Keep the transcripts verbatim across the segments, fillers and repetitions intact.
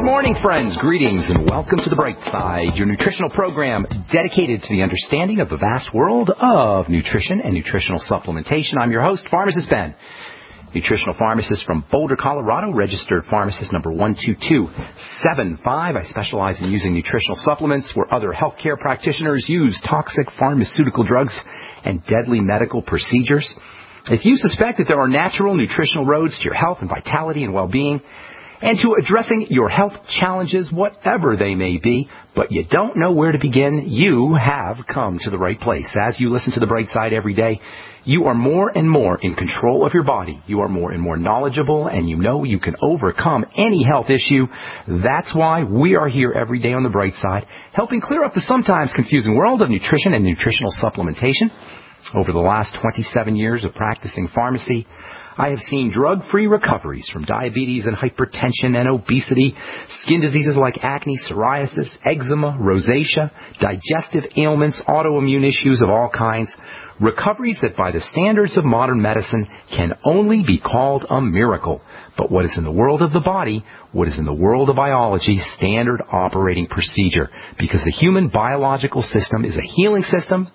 Good morning, friends. Greetings and welcome to The Bright Side, your nutritional program dedicated to the understanding of the vast world of nutrition and nutritional supplementation. I'm your host, Pharmacist Ben, nutritional pharmacist from Boulder, Colorado, registered pharmacist number one two two seven five. I specialize in using nutritional supplements where other healthcare practitioners use toxic pharmaceutical drugs and deadly medical procedures. If you suspect that there are natural nutritional roads to your health and vitality and well-being, and to addressing your health challenges, whatever they may be, but you don't know where to begin, you have come to the right place. As you listen to The Bright Side every day, you are more and more in control of your body. You are more and more knowledgeable, and you know you can overcome any health issue. That's why we are here every day on The Bright Side, helping clear up the sometimes confusing world of nutrition and nutritional supplementation. Over the last twenty-seven years of practicing pharmacy, I have seen drug-free recoveries from diabetes and hypertension and obesity, skin diseases like acne, psoriasis, eczema, rosacea, digestive ailments, autoimmune issues of all kinds, recoveries that by the standards of modern medicine can only be called a miracle. But what is in the world of the body, what is in the world of biology, standard operating procedure, because the human biological system is a healing system.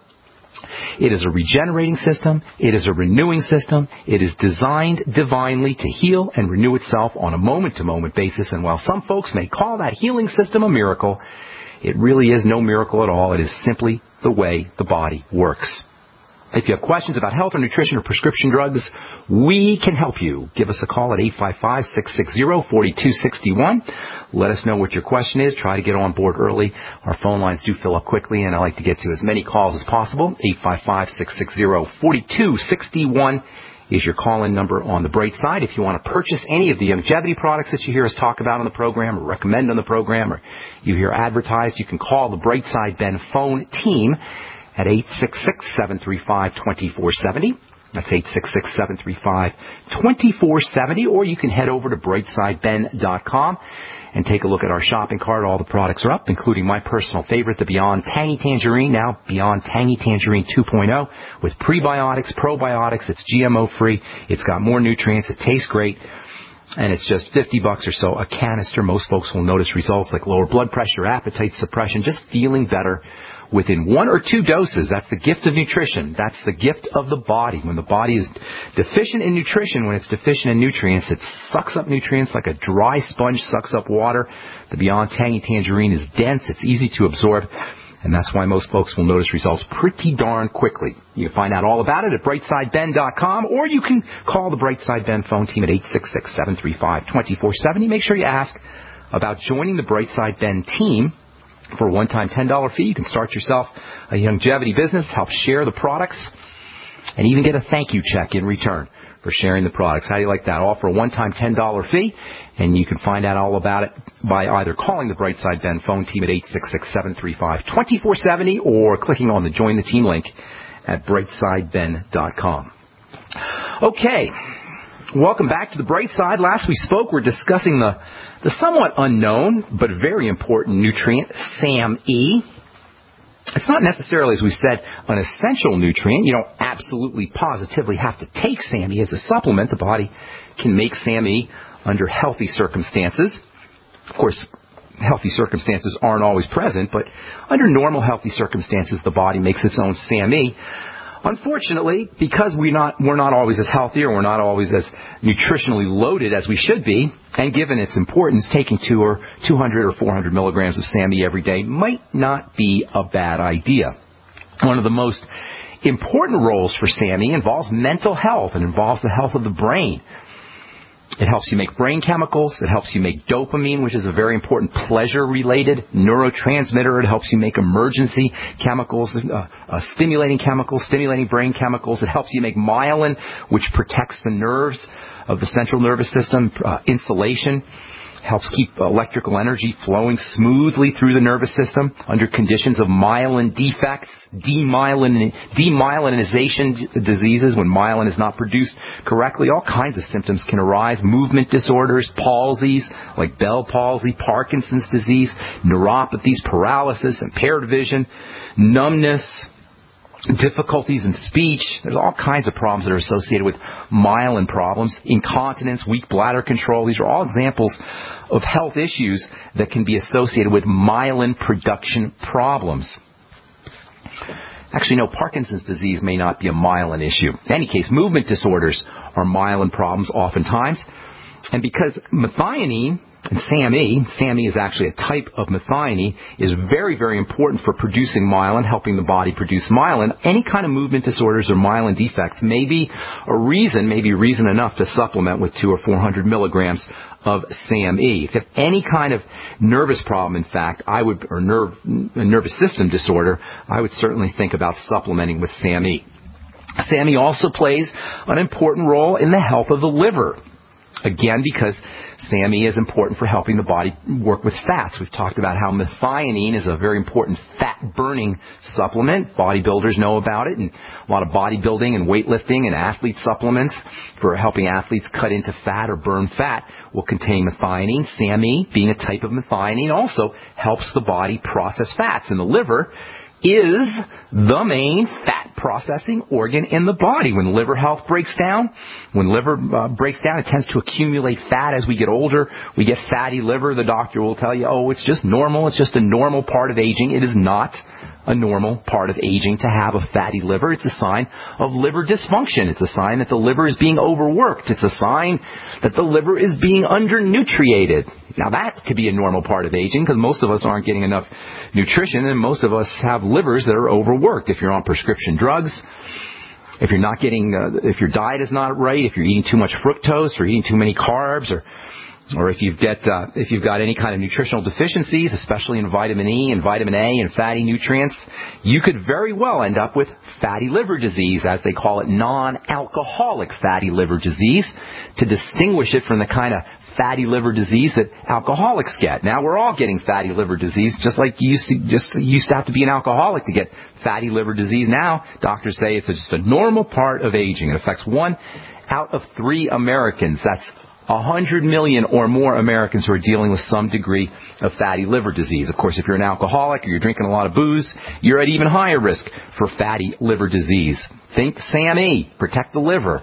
It is a regenerating system. It is a renewing system. It is designed divinely to heal and renew itself on a moment-to-moment basis. And while some folks may call that healing system a miracle, it really is no miracle at all. It is simply the way the body works. If you have questions about health or nutrition or prescription drugs, we can help you. Give us a call at eight five five, six six zero, four two six one. Let us know what your question is. Try to get on board early. Our phone lines do fill up quickly, and I like to get to as many calls as possible. eight five five, six six zero, four two six one is your call-in number on The Bright Side. If you want to purchase any of the longevity products that you hear us talk about on the program or recommend on the program or you hear advertised, you can call the Bright Side Ben phone team at eight six six, seven three five, two four seven zero. That's eight six six, seven three five, two four seven zero. Or you can head over to bright side ben dot com and take a look at our shopping cart. All the products are up, including my personal favorite, the Beyond Tangy Tangerine, now Beyond Tangy Tangerine two point oh, with prebiotics, probiotics. It's G M O-free. It's got more nutrients. It tastes great. And it's just fifty bucks or so a canister. Most folks will notice results like lower blood pressure, appetite suppression, just feeling better within one or two doses. That's the gift of nutrition. That's the gift of the body. When the body is deficient in nutrition, when it's deficient in nutrients, it sucks up nutrients like a dry sponge sucks up water. The Beyond Tangy Tangerine is dense. It's easy to absorb. And that's why most folks will notice results pretty darn quickly. You can find out all about it at bright side ben dot com, or you can call the Bright Side Ben phone team at eight six six, seven three five, two four seven zero. Make sure you ask about joining the Bright Side Ben team. For a one-time ten dollars fee, you can start yourself a longevity business, help share the products, and even get a thank you check in return for sharing the products. How do you like that? All for a one-time ten dollars fee, and you can find out all about it by either calling the Bright Side Ben phone team at eight six six, seven three five, two four seven zero or clicking on the Join the Team link at bright side ben dot com. Okay. Welcome back to The Bright Side. Last we spoke, we're discussing the, the somewhat unknown but very important nutrient, SAM E. It's not necessarily, as we said, an essential nutrient. You don't absolutely positively have to take SAM E as a supplement. The body can make SAM E under healthy circumstances. Of course, healthy circumstances aren't always present, but under normal healthy circumstances, the body makes its own SAM E. Unfortunately, because we're not, we're not always as healthy or we're not always as nutritionally loaded as we should be, and given its importance, taking two or two hundred or four hundred milligrams of SAM E every day might not be a bad idea. One of the most important roles for SAM E involves mental health and involves the health of the brain. It helps you make brain chemicals. It helps you make dopamine, which is a very important pleasure-related neurotransmitter. It helps you make emergency chemicals, uh, uh, stimulating chemicals, stimulating brain chemicals. It helps you make myelin, which protects the nerves of the central nervous system. Uh, insulation helps keep electrical energy flowing smoothly through the nervous system under conditions of myelin defects, demyelin, demyelinization diseases, when myelin is not produced correctly. All kinds of symptoms can arise. Movement disorders, palsies like Bell palsy, Parkinson's disease, neuropathies, paralysis, impaired vision, numbness, difficulties in speech. There's all kinds of problems that are associated with myelin problems. Incontinence, weak bladder control. These are all examples of health issues that can be associated with myelin production problems. Actually, no, Parkinson's disease may not be a myelin issue. In any case, movement disorders are myelin problems oftentimes. And because methionine and SAMe, SAMe is actually a type of methionine, is very, very important for producing myelin, helping the body produce myelin. Any kind of movement disorders or myelin defects may be a reason, maybe reason enough to supplement with two or four hundred milligrams of SAMe. If you have any kind of nervous problem, in fact, I would, or nerve, nervous system disorder, I would certainly think about supplementing with SAMe. SAMe also plays an important role in the health of the liver. Again, because SAMe is important for helping the body work with fats. We've talked about how methionine is a very important fat-burning supplement. Bodybuilders know about it, and a lot of bodybuilding and weightlifting and athlete supplements for helping athletes cut into fat or burn fat will contain methionine. SAMe, being a type of methionine, also helps the body process fats. And the liver is the main fat processing organ in the body. When liver health breaks down, when liver uh, breaks down, it tends to accumulate fat as we get older. We get fatty liver. The doctor will tell you, oh, it's just normal. It's just a normal part of aging. It is not a normal part of aging to have a fatty liver. It's a sign of liver dysfunction. It's a sign that the liver is being overworked. It's a sign that the liver is being undernutriated. Now, that could be a normal part of aging because most of us aren't getting enough nutrition, and most of us have livers that are overworked. If you're on prescription drugs, if you're not getting, uh, if your diet is not right, if you're eating too much fructose or eating too many carbs, or or if you've get uh, if you've got any kind of nutritional deficiencies, especially in vitamin E and vitamin A and fatty nutrients, you could very well end up with fatty liver disease, as they call it, non-alcoholic fatty liver disease, to distinguish it from the kind of fatty liver disease that alcoholics get. Now, we're all getting fatty liver disease, just like you used to just you used to have to be an alcoholic to get fatty liver disease. Now, doctors say it's just a normal part of aging. It affects one out of three Americans. That's one hundred million or more Americans who are dealing with some degree of fatty liver disease. Of course, if you're an alcoholic or you're drinking a lot of booze, you're at even higher risk for fatty liver disease. Think SAMe, protect the liver.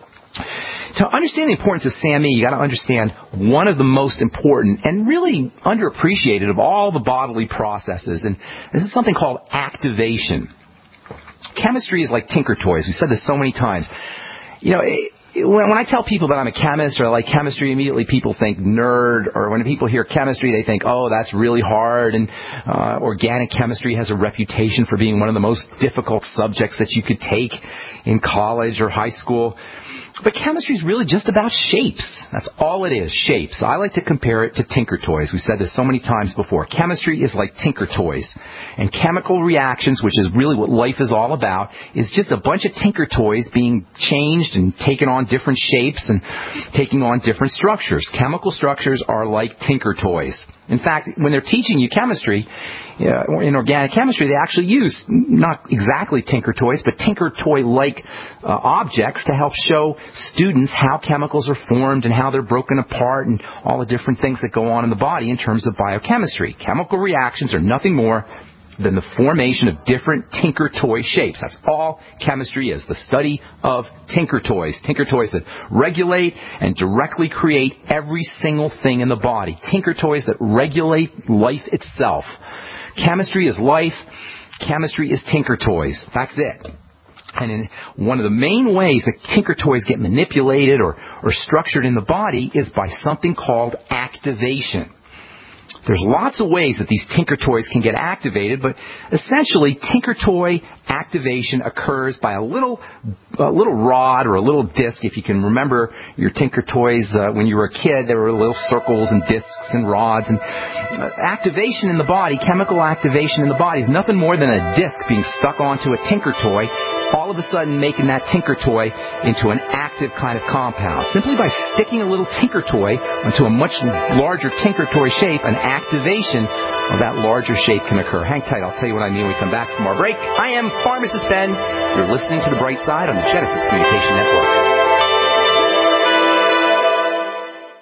To understand the importance of SAMe, you got to understand one of the most important and really underappreciated of all the bodily processes, and this is something called activation. Chemistry is like Tinker Toys. We've said this so many times. You know, it, When, when I tell people that I'm a chemist or I like chemistry, immediately people think nerd. Or when people hear chemistry, they think, oh, that's really hard. And uh, organic chemistry has a reputation for being one of the most difficult subjects that you could take in college or high school. But chemistry is really just about shapes. That's all it is, shapes. I like to compare it to Tinker Toys. We've said this so many times before. Chemistry is like Tinker Toys. And chemical reactions, which is really what life is all about, is just a bunch of Tinker Toys being changed and taken on different shapes and taking on different structures. Chemical structures are like Tinker Toys. In fact, when they're teaching you chemistry, uh, in organic chemistry, they actually use not exactly Tinker Toys, but Tinker Toy-like uh, objects to help show students how chemicals are formed and how they're broken apart and all the different things that go on in the body in terms of biochemistry. Chemical reactions are nothing more than the formation of different Tinker Toy shapes. That's all chemistry is, the study of Tinker Toys. Tinker Toys that regulate and directly create every single thing in the body. Tinker Toys that regulate life itself. Chemistry is life. Chemistry is Tinker Toys. That's it. And in one of the main ways that Tinker Toys get manipulated or, or structured in the body is by something called activation. There's lots of ways that these Tinker Toys can get activated, but essentially Tinker Toy activation occurs by a little a little rod or a little disc. If you can remember your Tinker Toys uh, when you were a kid, there were little circles and discs and rods. And uh, activation in the body, chemical activation in the body, is nothing more than a disc being stuck onto a Tinker Toy, all of a sudden making that Tinker Toy into an active kind of compound. Simply by sticking a little Tinker Toy onto a much larger Tinker Toy shape, an activation of that larger shape can occur. Hang tight, I'll tell you what I mean when we come back from our break. I am Pharmacist Ben. You're listening to The Bright Side on the Genesis Communication Network.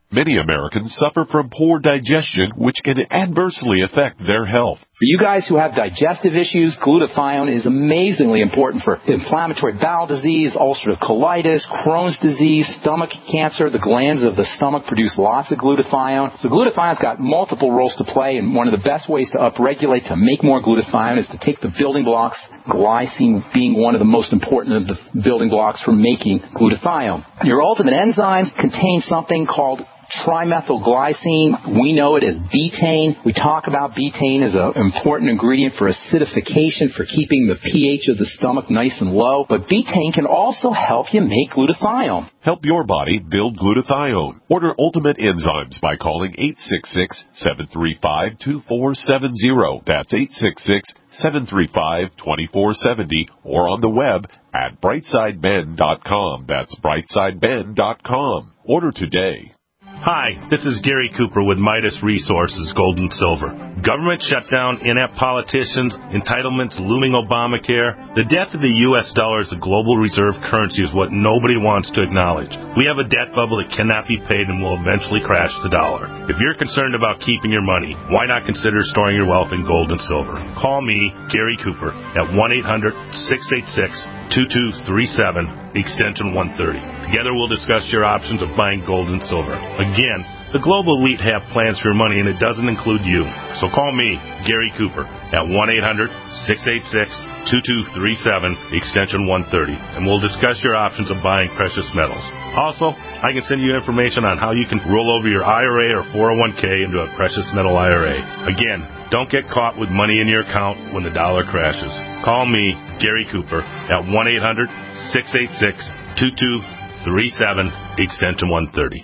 Many Americans suffer from poor digestion, which can adversely affect their health. For you guys who have digestive issues, glutathione is amazingly important for inflammatory bowel disease, ulcerative colitis, Crohn's disease, stomach cancer. The glands of the stomach produce lots of glutathione. So glutathione's got multiple roles to play, and one of the best ways to upregulate, to make more glutathione, is to take the building blocks, glycine being one of the most important of the building blocks for making glutathione. Your ultimate enzymes contain something called trimethylglycine. We know it as betaine. We talk about betaine as an important ingredient for acidification, for keeping the pH of the stomach nice and low. But betaine can also help you make glutathione. Help your body build glutathione. Order Ultimate Enzymes by calling eight six six, seven three five, two four seven zero. That's eight six six, seven three five, two four seven zero, or on the web at brightside ben dot com. That's brightside ben dot com. Order today. Hi, this is Gary Cooper with Midas Resources, Gold and Silver. Government shutdown, inept politicians, entitlements, looming Obamacare. The death of the U S dollar as a global reserve currency is what nobody wants to acknowledge. We have a debt bubble that cannot be paid and will eventually crash the dollar. If you're concerned about keeping your money, why not consider storing your wealth in gold and silver? Call me, Gary Cooper, at one eight hundred, six eight six, two two three seven, extension one thirty. Together we'll discuss your options of buying gold and silver. Again, the global elite have plans for your money, and it doesn't include you. So call me, Gary Cooper, at one eight hundred, six eight six, two two three seven, extension one thirty, and we'll discuss your options of buying precious metals. Also, I can send you information on how you can roll over your I R A or four oh one k into a precious metal I R A. Again, don't get caught with money in your account when the dollar crashes. Call me, Gary Cooper, at one eight hundred, six eight six, two two three seven, extension one thirty.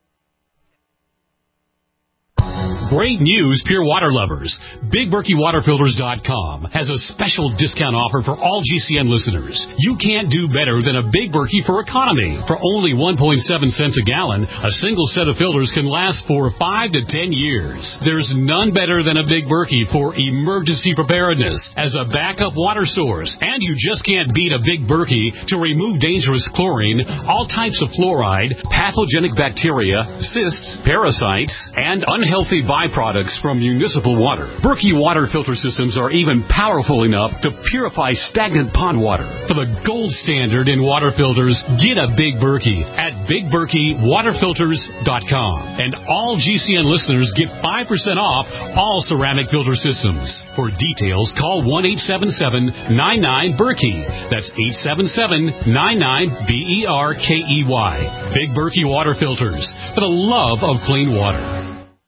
Great news, Pure Water lovers. Big Berkey Water Filters dot com has a special discount offer for all G C N listeners. You can't do better than a Big Berkey for economy. For only one point seven cents a gallon, a single set of filters can last for five to ten years. There's none better than a Big Berkey for emergency preparedness as a backup water source. And you just can't beat a Big Berkey to remove dangerous chlorine, all types of fluoride, pathogenic bacteria, cysts, parasites, and unhealthy byproducts from municipal water. Berkey water filter systems are even powerful enough to purify stagnant pond water. For the gold standard in water filters, get a Big Berkey at Big Berkey Water Filters dot com. And all G C N listeners get five percent off all ceramic filter systems. For details, call one eight seven seven, nine nine, Berkey. That's eight seven seven, nine nine, B E R K E Y. Big Berkey Water Filters, for the love of clean water.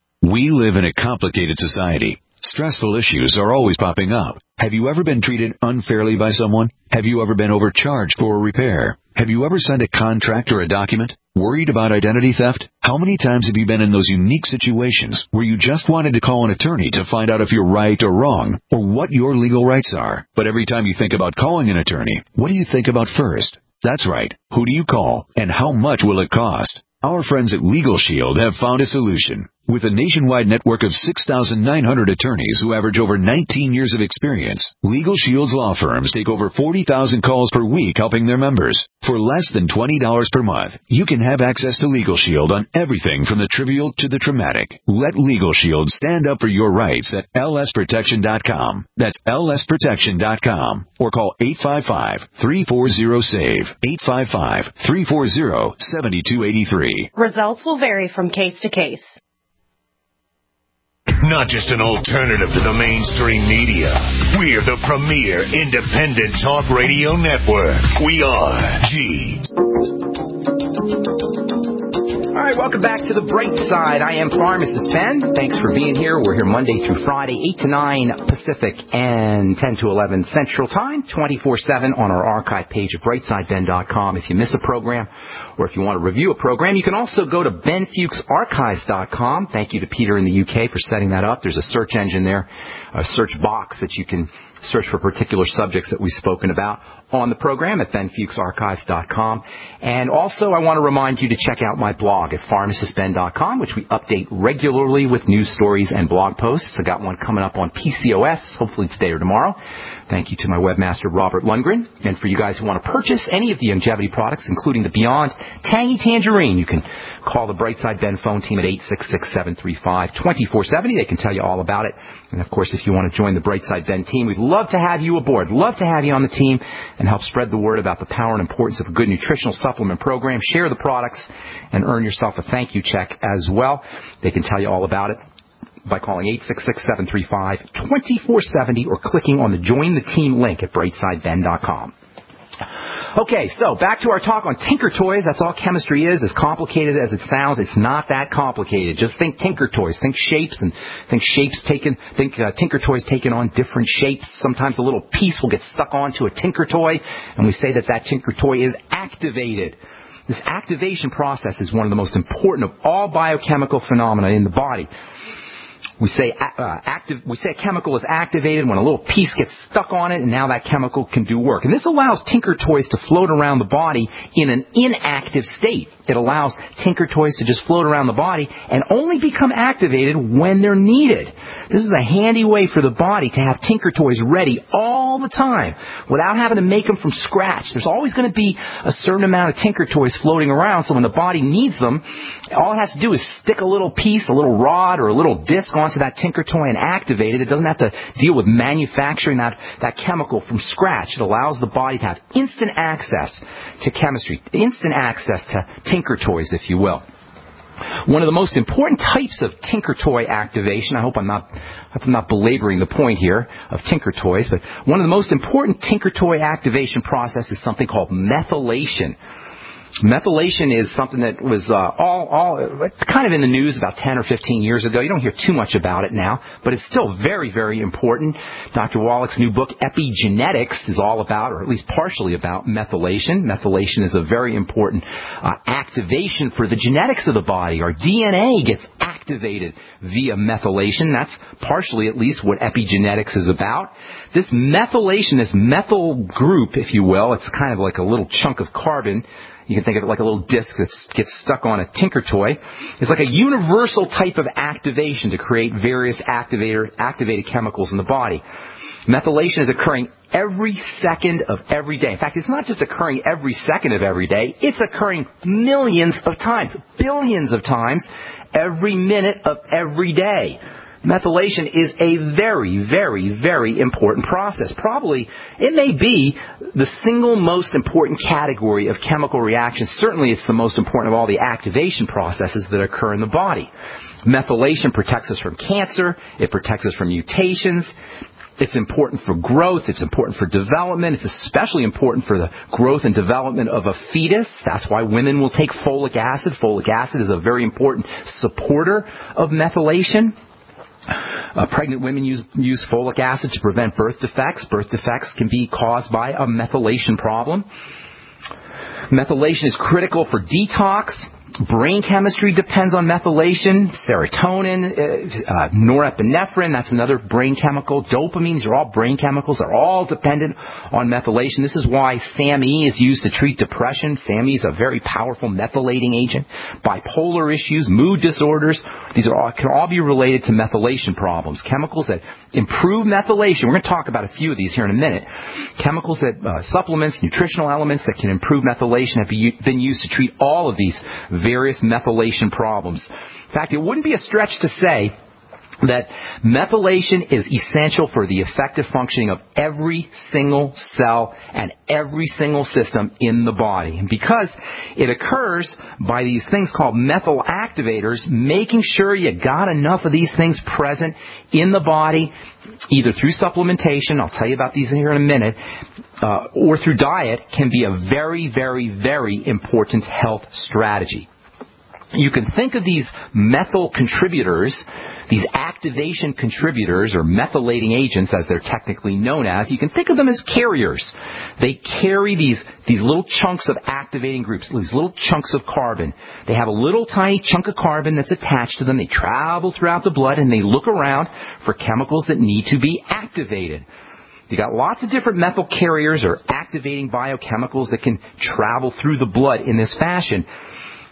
We live in a complicated society. Stressful issues are always popping up. Have you ever been treated unfairly by someone? Have you ever been overcharged for a repair? Have you ever signed a contract or a document? Worried about identity theft? How many times have you been in those unique situations where you just wanted to call an attorney to find out if you're right or wrong, or what your legal rights are? But every time you think about calling an attorney, what do you think about first? That's right. Who do you call, and how much will it cost? Our friends at Legal Shield have found a solution. With a nationwide network of six thousand nine hundred attorneys who average over nineteen years of experience, Legal Shield's law firms take over forty thousand calls per week helping their members. For less than twenty dollars per month, you can have access to Legal Shield on everything from the trivial to the traumatic. Let Legal Shield stand up for your rights at L S protection dot com. That's L S protection dot com. Or call eight five five, three four zero, SAVE, eight five five, three four zero, seven two eight three. Results will vary from case to case. Not just an alternative to the mainstream media. We're the premier independent talk radio network. We are G. All right, welcome back to The Bright Side. I am Pharmacist Ben. Thanks for being here. We're here Monday through Friday, eight to nine Pacific and ten to eleven Central Time, twenty-four seven on our archive page at brightside ben dot com. If you miss a program or if you want to review a program, you can also go to ben fuchs archives dot com. Thank you to Peter in the U K for setting that up. There's a search engine there, a search box that you can search for particular subjects that we've spoken about on the program at ben fuchs archives dot com. And also, I want to remind you to check out my blog blog at pharmacist ben dot com, which we update regularly with news stories and blog posts. I got one coming up on P C O S, hopefully today or tomorrow. Thank you to my webmaster, Robert Lundgren. And for you guys who want to purchase any of the Youngevity products, including the Beyond Tangy Tangerine, you can call the Brightside Ben phone team at eight six six, seven three five, two four seven zero. They can tell you all about it. And, of course, if you want to join the Brightside Ben team, we'd love to have you aboard. Love to have you on the team and help spread the word about the power and importance of a good nutritional supplement program. Share the products and earn yourself a thank you check as well. They can tell you all about it by calling eight six six, seven three five, two four seven zero or clicking on the Join the Team link at brightside ben dot com. Okay, so back to our talk on Tinker Toys. That's all chemistry is. As complicated as it sounds, it's not that complicated. Just think Tinker Toys. Think shapes and think shapes taken, think uh, Tinker Toys taking on different shapes. Sometimes a little piece will get stuck onto a Tinker Toy, and we say that that Tinker Toy is activated. This activation process is one of the most important of all biochemical phenomena in the body. We say uh, active. We say a chemical is activated when a little piece gets stuck on it, and now that chemical can do work. And this allows Tinker Toys to float around the body in an inactive state. It allows Tinker Toys to just float around the body and only become activated when they're needed. This is a handy way for the body to have Tinker Toys ready all the time without having to make them from scratch. There's always going to be a certain amount of Tinker Toys floating around, so when the body needs them, all it has to do is stick a little piece, a little rod, or a little disc onto that Tinker Toy and activate it. It doesn't have to deal with manufacturing that, that chemical from scratch. It allows the body to have instant access to chemistry, instant access to Tinker Toys, if you will. One of the most important types of Tinker Toy activation, I hope I'm not, I hope I'm not belaboring the point here of Tinker Toys, but one of the most important Tinker Toy activation process is something called methylation. Methylation is something that was uh, all, all kind of in the news about ten or fifteen years ago. You don't hear too much about it now, but it's still very, very important. Doctor Wallach's new book, Epigenetics, is all about, or at least partially about, methylation. Methylation is a very important uh, activation for the genetics of the body. Our D N A gets activated via methylation. That's partially, at least, what epigenetics is about. This methylation, this methyl group, if you will, it's kind of like a little chunk of carbon. You can think of it like a little disc that gets stuck on a Tinker Toy. It's like a universal type of activation to create various activator, activated chemicals in the body. Methylation is occurring every second of every day. In fact, it's not just occurring every second of every day. It's occurring millions of times, billions of times, every minute of every day. Methylation is a very, very, very important process. Probably, it may be the single most important category of chemical reactions. Certainly, it's the most important of all the activation processes that occur in the body. Methylation protects us from cancer. It protects us from mutations. It's important for growth. It's important for development. It's especially important for the growth and development of a fetus. That's why women will take folic acid. Folic acid is a very important supporter of methylation. Uh, pregnant women use, use folic acid to prevent birth defects. Birth defects can be caused by a methylation problem. Methylation is critical for detox. Brain chemistry depends on methylation. Serotonin, uh, uh, norepinephrine, that's another brain chemical. Dopamine, these are all brain chemicals. They're all dependent on methylation. This is why SAMe is used to treat depression. SAMe is a very powerful methylating agent. Bipolar issues, mood disorders, these are all, can all be related to methylation problems. Chemicals that improve methylation. We're going to talk about a few of these here in a minute. Chemicals that, uh, supplements, nutritional elements that can improve methylation have been used to treat all of these various methylation problems. In fact, it wouldn't be a stretch to say that methylation is essential for the effective functioning of every single cell and every single system in the body. And because it occurs by these things called methyl activators, making sure you got enough of these things present in the body, either through supplementation, I'll tell you about these here in a minute, uh, or through diet, can be a very, very, very important health strategy. You can think of these methyl contributors, these activation contributors, or methylating agents as they're technically known as, you can think of them as carriers. They carry these, these little chunks of activating groups, these little chunks of carbon. They have a little tiny chunk of carbon that's attached to them. They travel throughout the blood and they look around for chemicals that need to be activated. You got lots of different methyl carriers or activating biochemicals that can travel through the blood in this fashion.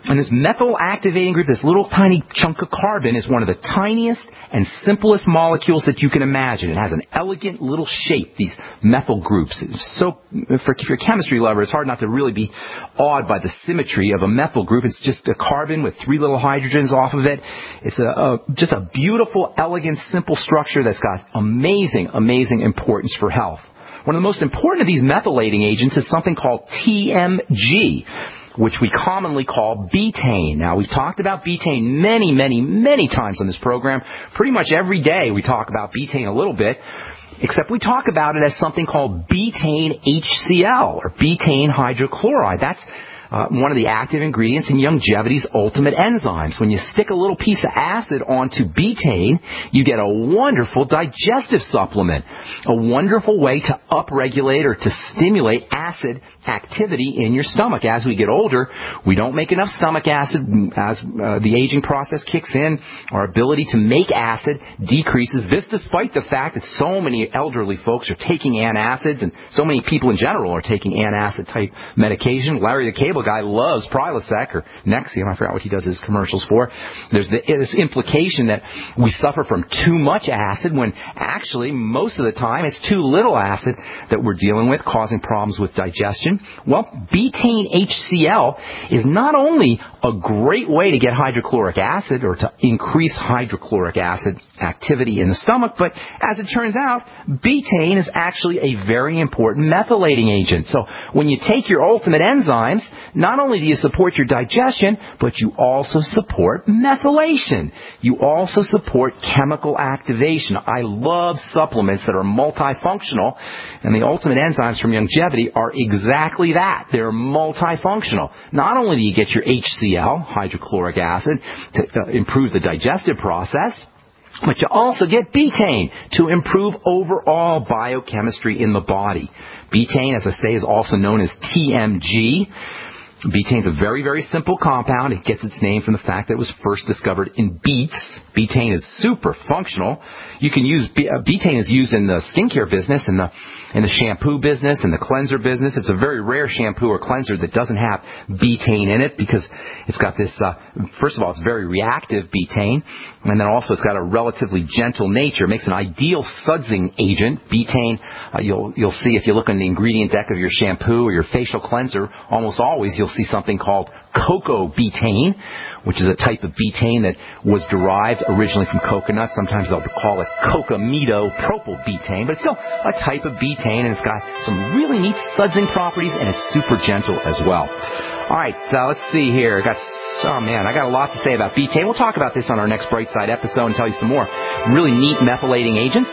And this methyl activating group, this little tiny chunk of carbon, is one of the tiniest and simplest molecules that you can imagine. It has an elegant little shape, these methyl groups. So, for, for chemistry lover, it's hard not to really be awed by the symmetry of a methyl group. It's just a carbon with three little hydrogens off of it. It's a, a just a beautiful, elegant, simple structure that's got amazing, amazing importance for health. One of the most important of these methylating agents is something called T M G, which we commonly call betaine. Now, we've talked about betaine many, many, many times on this program. Pretty much every day we talk about betaine a little bit, except we talk about it as something called betaine H C l, or betaine hydrochloride. That's uh, one of the active ingredients in Youngevity's Ultimate Enzymes. When you stick a little piece of acid onto betaine, you get a wonderful digestive supplement, a wonderful way to upregulate or to stimulate acid activity in your stomach. As we get older, we don't make enough stomach acid. As uh, the aging process kicks in, our ability to make acid decreases. This despite the fact that so many elderly folks are taking antacids, and so many people in general are taking antacid type medication. Larry the Cable Guy loves Prilosec or Nexium. I forgot what he does his commercials for. There's the, this implication that we suffer from too much acid, when actually most of the time it's too little acid that we're dealing with, causing problems with digestion. Well, betaine H C l is not only a great way to get hydrochloric acid or to increase hydrochloric acid activity in the stomach, but as it turns out, betaine is actually a very important methylating agent. So when you take your Ultimate Enzymes, not only do you support your digestion, but you also support methylation. You also support chemical activation. I love supplements that are multifunctional, and the Ultimate Enzymes from Youngevity are exactly that. They're multifunctional. Not only do you get your H C l, hydrochloric acid, to uh, improve the digestive process, but you also get betaine to improve overall biochemistry in the body. Betaine, as I say, is also known as T M G. Betaine is a very, very simple compound. It gets its name from the fact that it was first discovered in beets. Betaine is super functional. You can use uh, betaine is used in the skincare business, in the in the shampoo business, in the cleanser business. It's a very rare shampoo or cleanser that doesn't have betaine in it, because it's got this. Uh, first of all, it's very reactive betaine, and then also it's got a relatively gentle nature. It makes an ideal sudsing agent. Betaine, uh, you'll you'll see if you look on the ingredient deck of your shampoo or your facial cleanser, almost always you'll see something called cocoa betaine, which is a type of betaine that was derived originally from coconut. Sometimes they'll call it cocamidopropyl betaine, but it's still a type of betaine, and it's got some really neat sudsing properties, and it's super gentle as well. All right, uh, let's see here. I got, oh man, I got a lot to say about betaine. We'll talk about this on our next Brightside episode and tell you some more really neat methylating agents.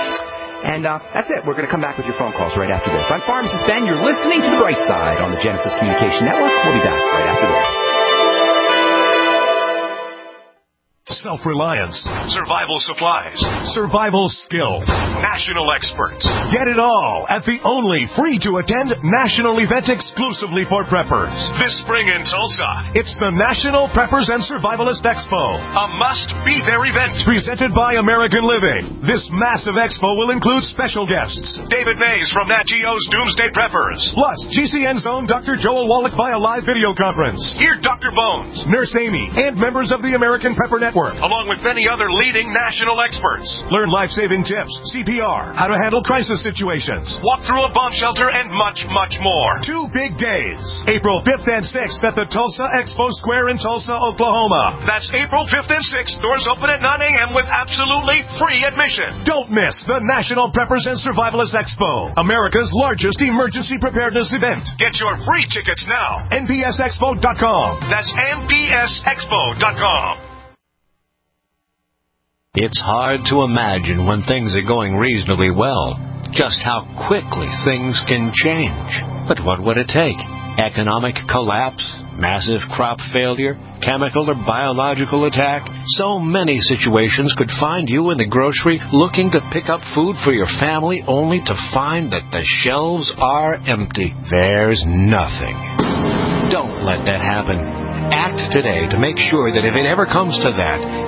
And uh, that's it. We're going to come back with your phone calls right after this. I'm Pharmacist Ben. You're listening to The Bright Side on the Genesis Communication Network. We'll be back right after this. Self-reliance, survival supplies, survival skills, national experts. Get it all at the only free-to-attend national event exclusively for preppers. This spring in Tulsa, it's the National Preppers and Survivalist Expo, a must-be-there event presented by American Living. This massive expo will include special guests, David Mays from Nat Geo's Doomsday Preppers, plus G C N's own Doctor Joel Wallach via live video conference. Hear Doctor Bones, Nurse Amy, and members of the American Prepper Network, along with many other leading national experts. Learn life-saving tips, C P R, how to handle crisis situations, walk through a bomb shelter, and much, much more. Two big days, April fifth and sixth at the Tulsa Expo Square in Tulsa, Oklahoma. That's April fifth and sixth. Doors open at nine a.m. with absolutely free admission. Don't miss the National Preppers and Survivalists Expo, America's largest emergency preparedness event. Get your free tickets now. N P S expo dot com. That's N P S expo dot com. It's hard to imagine when things are going reasonably well, just how quickly things can change. But what would it take? Economic collapse? Massive crop failure? Chemical or biological attack? So many situations could find you in the grocery looking to pick up food for your family, only to find that the shelves are empty. There's nothing. Don't let that happen. Act today to make sure that if it ever comes to that,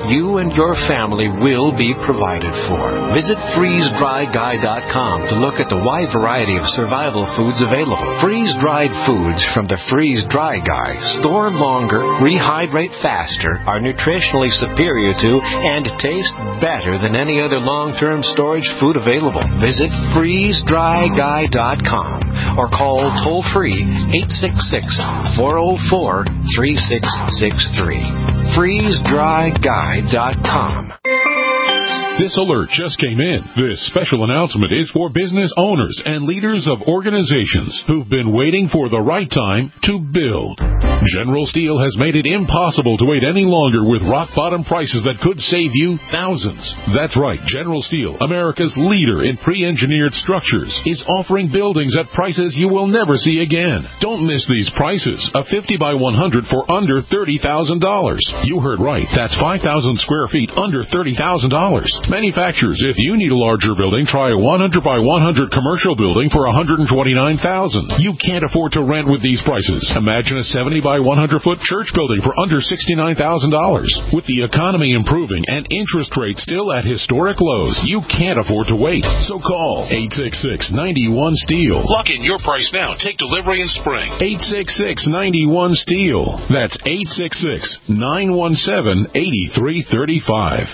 you and your family will be provided for. Visit freeze dry guy dot com to look at the wide variety of survival foods available. Freeze-dried foods from the Freeze Dry Guy store longer, rehydrate faster, are nutritionally superior to, and taste better than any other long-term storage food available. Visit freeze dry guy dot com or call toll-free eight six six, four zero four, three six six three. freeze dry guy dot com. This alert just came in. This special announcement is for business owners and leaders of organizations who've been waiting for the right time to build. General Steel has made it impossible to wait any longer with rock-bottom prices that could save you thousands. That's right. General Steel, America's leader in pre-engineered structures, is offering buildings at prices you will never see again. Don't miss these prices. A fifty by one hundred for under thirty thousand dollars. You heard right. That's five thousand square feet under thirty thousand dollars. Manufacturers, if you need a larger building, try a one hundred by one hundred commercial building for one hundred twenty-nine thousand dollars. You can't afford to rent with these prices. Imagine a seventy by one hundred foot church building for under sixty-nine thousand dollars. With the economy improving and interest rates still at historic lows, you can't afford to wait. So call eight six six, nine one, STEEL. Lock in your price now. Take delivery in spring. eight six six, nine one, STEEL. That's eight six six, nine one seven, eight three three five.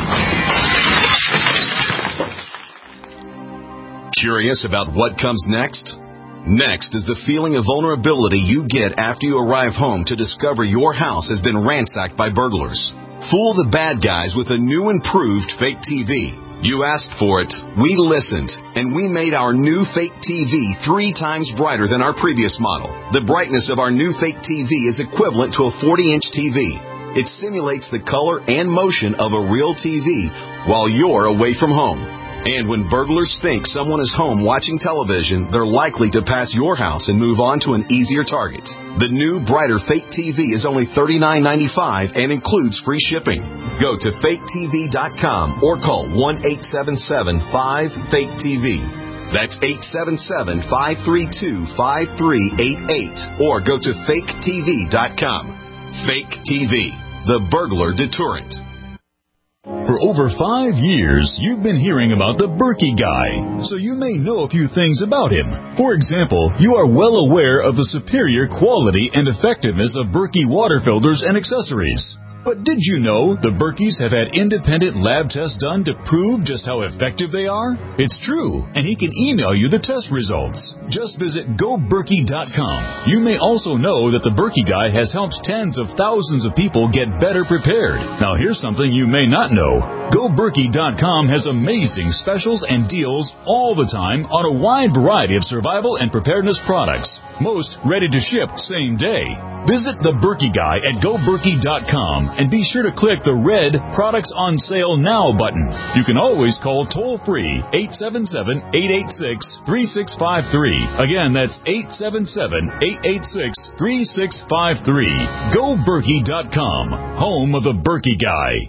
Curious about what comes next? Next is the feeling of vulnerability you get after you arrive home to discover your house has been ransacked by burglars. Fool the bad guys with a new improved fake T V. You asked for it, we listened, and we made our new fake T V three times brighter than our previous model. The brightness of our new fake T V is equivalent to a forty inch T V. It simulates the color and motion of a real T V while you're away from home. And when burglars think someone is home watching television, they're likely to pass your house and move on to an easier target. The new, brighter fake T V is only thirty-nine ninety-five and includes free shipping. Go to fake T V dot com or call one eight seven seven, five, fake T V. That's eight seven seven, five three two, five three eight eight. Or go to fake T V dot com. Fake T V, the burglar deterrent. For over five years, you've been hearing about the Berkey Guy, so you may know a few things about him. For example, you are well aware of the superior quality and effectiveness of Berkey water filters and accessories. But did you know the Berkeys have had independent lab tests done to prove just how effective they are? It's true, and he can email you the test results. Just visit go berkey dot com. You may also know that the Berkey Guy has helped tens of thousands of people get better prepared. Now here's something you may not know. go berkey dot com has amazing specials and deals all the time on a wide variety of survival and preparedness products. Most ready to ship same day. Visit the Berkey Guy at go berkey dot com and be sure to click the red Products on Sale Now button. You can always call toll-free eight seven seven, eight eight six, three six five three. Again, that's eight seven seven, eight eight six, three six five three. go berkey dot com, home of the Berkey Guy.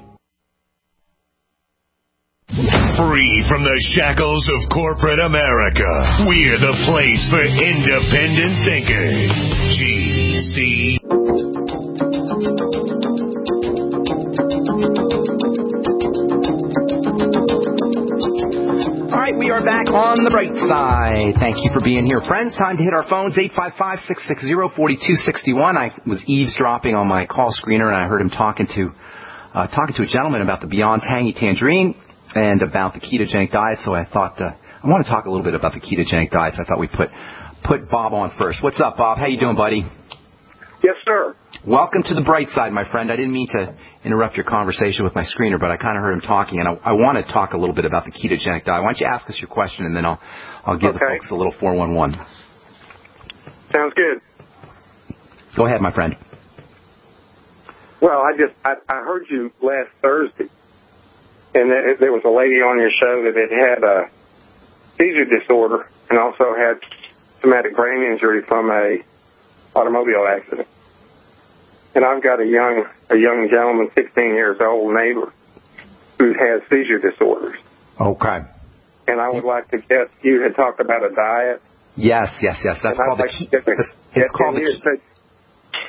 Free from the shackles of corporate America, we're the place for independent thinkers. G C. All right, we are back on the bright side. Thank you for being here, friends. Time to hit our phones, eight five five, six six zero, four two six one. I was eavesdropping on my call screener, and I heard him talking to uh, talking to a gentleman about the Beyond Tangy Tangerine and about the ketogenic diet, so I thought uh, I want to talk a little bit about the ketogenic diet. So I thought we'd put put Bob on first. What's up, Bob? How you doing, buddy? Yes, sir. Welcome to the bright side, my friend. I didn't mean to interrupt your conversation with my screener, but I kind of heard him talking, and I, I want to talk a little bit about the ketogenic diet. Why don't you ask us your question, and then I'll I'll give okay. the folks a little four one one. Sounds good. Go ahead, my friend. Well, I just I, I heard you last Thursday. And there was a lady on your show that had had a seizure disorder and also had traumatic brain injury from a automobile accident. And I've got a young a young gentleman, sixteen years old, neighbor, who has seizure disorders. Okay. And I would like to guess you had talked about a diet. Yes, yes, yes. That's called the ke- it's called the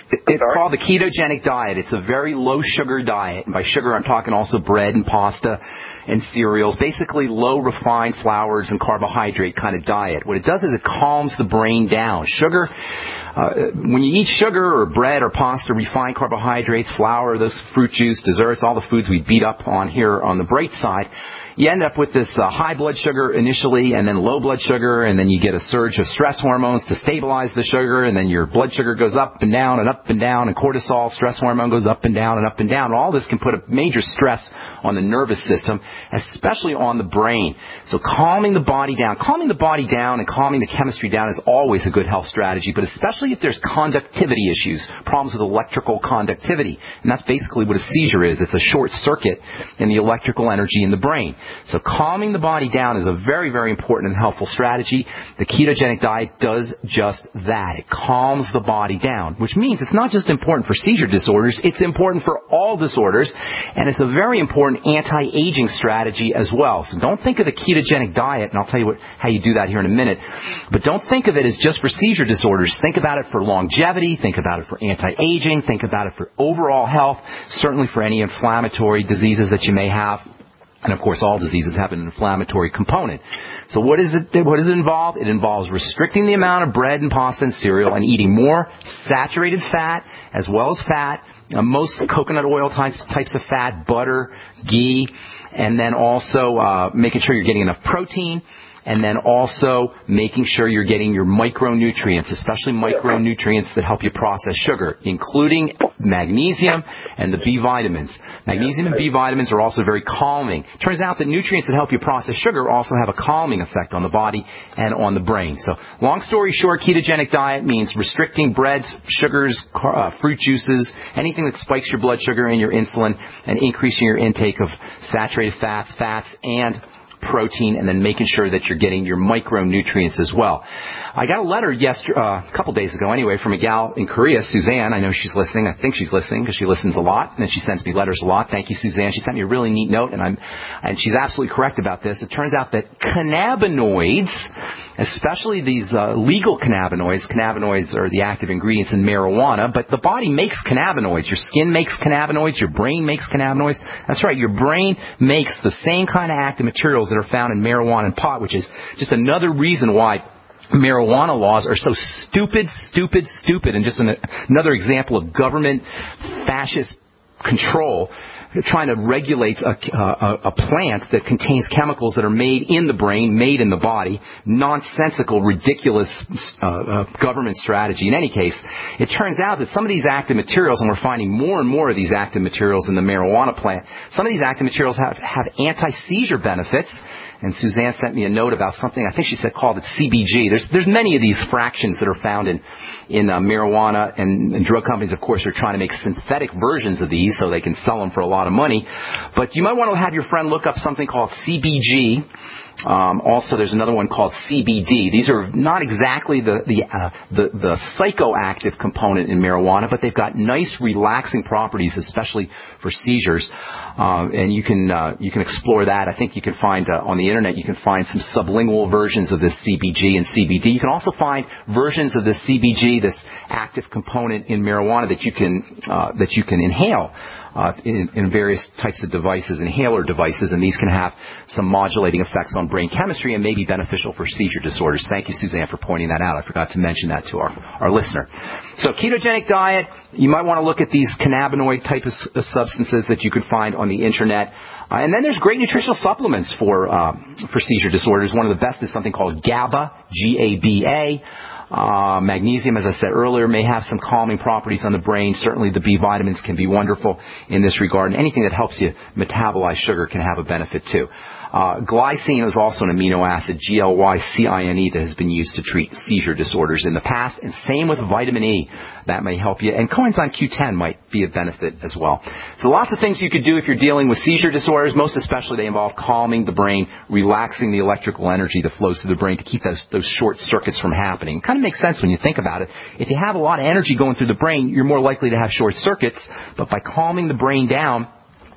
It's called the ketogenic diet. It's a very low-sugar diet. And by sugar, I'm talking also bread and pasta and cereals, basically low refined flours and carbohydrate kind of diet. What it does is it calms the brain down. Sugar, uh, when you eat sugar or bread or pasta, refined carbohydrates, flour, those fruit juice, desserts, all the foods we beat up on here on the bright side, you end up with this uh, high blood sugar initially and then low blood sugar, and then you get a surge of stress hormones to stabilize the sugar, and then your blood sugar goes up and down and up and down, and cortisol, stress hormone, goes up and down and up and down. All this can put a major stress on the nervous system, especially on the brain. So calming the body down, calming the body down and calming the chemistry down is always a good health strategy, but especially if there's conductivity issues, problems with electrical conductivity. And that's basically what a seizure is. It's a short circuit in the electrical energy in the brain. So calming the body down is a very, very important and helpful strategy. The ketogenic diet does just that. It calms the body down, which means it's not just important for seizure disorders, it's important for all disorders, and it's a very important anti-aging strategy as well. So don't think of the ketogenic diet, and I'll tell you what, how you do that here in a minute, but don't think of it as just for seizure disorders. Think about it for longevity, think about it for anti-aging, think about it for overall health, certainly for any inflammatory diseases that you may have. And, of course, all diseases have an inflammatory component. So what is it, what does it involve? It involves restricting the amount of bread and pasta and cereal and eating more saturated fat as well as fat, uh, most coconut oil types, types of fat, butter, ghee, and then also uh, making sure you're getting enough protein, and then also making sure you're getting your micronutrients, especially micronutrients that help you process sugar, including magnesium and the B vitamins. Magnesium and B vitamins are also very calming. Turns out that nutrients that help you process sugar also have a calming effect on the body and on the brain. So, long story short, ketogenic diet means restricting breads, sugars, uh, fruit juices, anything that spikes your blood sugar and your insulin, and increasing your intake of saturated fats, fats, and protein, and then making sure that you're getting your micronutrients as well. I got a letter yesterday, uh, a couple days ago anyway, from a gal in Korea, Suzanne. I know she's listening. I think she's listening because she listens a lot, and she sends me letters a lot. Thank you, Suzanne. She sent me a really neat note, and I'm, and she's absolutely correct about this. It turns out that cannabinoids, especially these uh, legal cannabinoids, cannabinoids are the active ingredients in marijuana, but the body makes cannabinoids. Your skin makes cannabinoids. Your brain makes cannabinoids. That's right. Your brain makes the same kind of active materials that are found in marijuana and pot, which is just another reason why marijuana laws are so stupid, stupid, stupid, and just an, another example of government fascist control trying to regulate a, a, a plant that contains chemicals that are made in the brain, made in the body. Nonsensical, ridiculous uh, uh, government strategy. In any case, it turns out that some of these active materials, and we're finding more and more of these active materials in the marijuana plant, some of these active materials have, have anti-seizure benefits. And Suzanne sent me a note about something, I think she said called it C B G. There's there's many of these fractions that are found in, in uh, marijuana, and, and drug companies, of course, are trying to make synthetic versions of these so they can sell them for a lot of money. But you might want to have your friend look up something called C B G. Um, also, there's another one called C B D. These are not exactly the the, uh, the the psychoactive component in marijuana, but they've got nice relaxing properties, especially for seizures. Uh, and you can uh, you can explore that. I think you can find uh, on the internet you can find some sublingual versions of this C B G and C B D. You can also find versions of this C B G, this active component in marijuana, that you can uh, that you can inhale. Uh, in, in various types of devices, inhaler devices, and these can have some modulating effects on brain chemistry and may be beneficial for seizure disorders. Thank you, Suzanne, for pointing that out. I forgot to mention that to our, our listener. So ketogenic diet, you might want to look at these cannabinoid type of substances that you could find on the internet. Uh, and then there's great nutritional supplements for, uh, for seizure disorders. One of the best is something called GABA, G A B A. Uh, magnesium, as I said earlier, may have some calming properties on the brain. Certainly the B vitamins can be wonderful in this regard. And anything that helps you metabolize sugar can have a benefit too. Uh, glycine is also an amino acid, G L Y C I N E, that has been used to treat seizure disorders in the past. And same with vitamin E. That may help you. And coenzyme Q ten might be a benefit as well. So lots of things you could do if you're dealing with seizure disorders. Most especially they involve calming the brain, relaxing the electrical energy that flows through the brain to keep those, those short circuits from happening. It kind of makes sense when you think about it. If you have a lot of energy going through the brain, you're more likely to have short circuits. But by calming the brain down,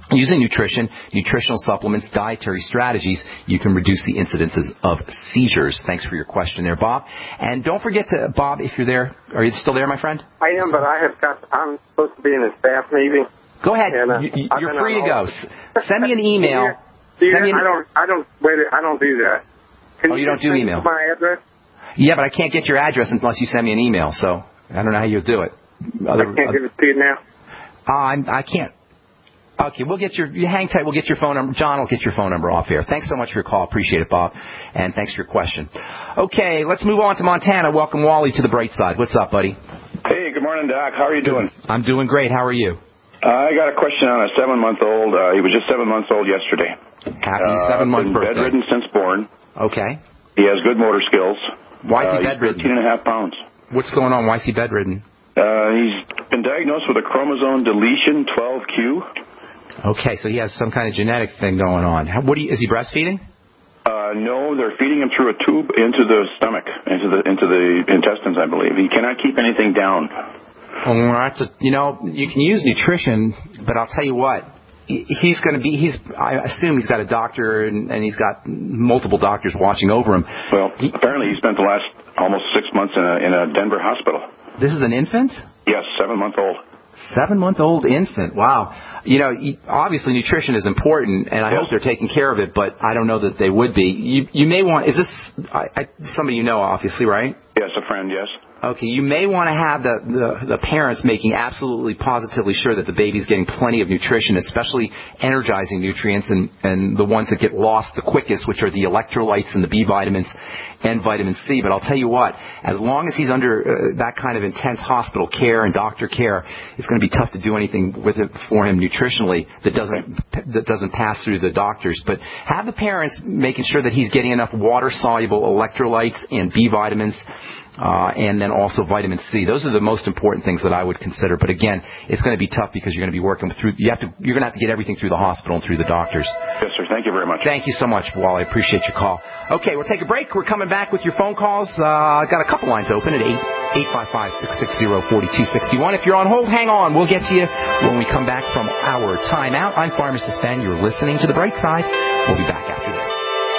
Using nutrition, nutritional supplements, dietary strategies, you can reduce the incidences of seizures. Thanks for your question there, Bob. And don't forget to, Bob, if you're there, are you still there, my friend? I am, but I have got, I'm supposed to be in a staff meeting. Go ahead. And, uh, you, you're free to go. Send me an email. Do you, Send me an, I don't, I don't, wait, I don't do that. Can oh, you, you don't do send email? My address? Yeah, but I can't get your address unless you send me an email, so I don't know how you'll do it. Other, I can't other, give it to you now? Uh, I'm, I can't. Okay, we'll get your, you hang tight, we'll get your phone number. John will get your phone number off here. Thanks so much for your call. Appreciate it, Bob. And thanks for your question. Okay, let's move on to Montana. Welcome Wally to the bright side. What's up, buddy? Hey, good morning, Doc. How are you doing? I'm doing great. How are you? Uh, I got a question on a seven-month-old. Uh, he was just seven months old yesterday. Happy uh, seven-month birthday. Bedridden since born. Okay. He has good motor skills. Why is he uh, bedridden? He's thirteen and a half pounds. What's going on? Why is he bedridden? Uh, he's been diagnosed with a chromosome deletion twelve Q. Okay, so he has some kind of genetic thing going on. How, what do you, is he breastfeeding? Uh, no, they're feeding him through a tube into the stomach, into the into the intestines, I believe. He cannot keep anything down. Well, that's a, you know, you can use nutrition, but I'll tell you what. He's going to be, he's, I assume he's got a doctor and, and he's got multiple doctors watching over him. Well, he, apparently he spent the last almost six months in a, in a Denver hospital. This is an infant? Yes, seven-month-old. Seven-month-old infant. Wow. You know, obviously nutrition is important, and I yes. hope they're taking care of it, but I don't know that they would be. You you may want, is this I, I, somebody you know, obviously, right? Yes, a friend, yes. Okay, you may want to have the, the, the parents making absolutely positively sure that the baby's getting plenty of nutrition, especially energizing nutrients and, and the ones that get lost the quickest, which are the electrolytes and the B vitamins and vitamin C. But I'll tell you what, as long as he's under uh, that kind of intense hospital care and doctor care, it's going to be tough to do anything with it for him nutritionally that doesn't that doesn't pass through the doctors. But have the parents making sure that he's getting enough water-soluble electrolytes and B vitamins. Uh, and then also vitamin C. Those are the most important things that I would consider. But again, it's going to be tough because you're going to be working through. You have to. You're going to have to get everything through the hospital and through the doctors. Yes, sir. Thank you very much. Thank you so much, Wally. I appreciate your call. Okay, we'll take a break. We're coming back with your phone calls. Uh, got a couple lines open at eight eight five five six six zero four two six one. If you're on hold, hang on. We'll get to you when we come back from our timeout. I'm Pharmacist Ben. You're listening to The Bright Side. We'll be back after this.